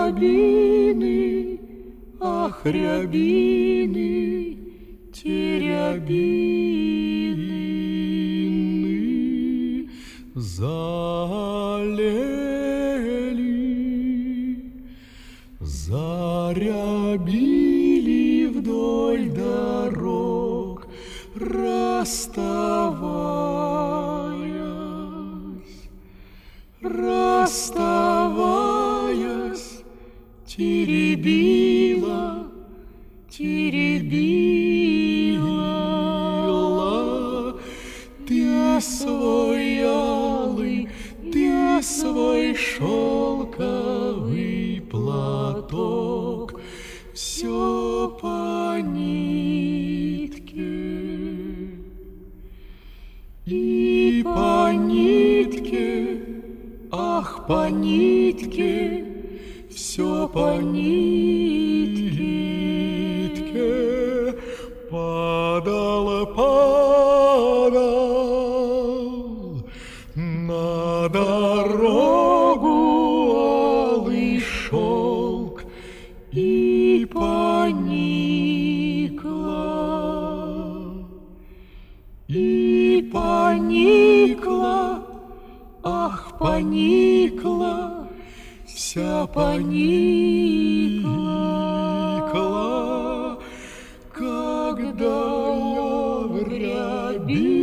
рябины, ах, рябины, терябины залили, зарябили вдоль дорог, расставаясь, теребила, ты свой алый, ты свой шелковый платок, все по нитке. И по нитке, ах, по нитке, все по нитке падал на дорогу алый шелк и поникла, ах, поникла, вся поникла, когда я в рябине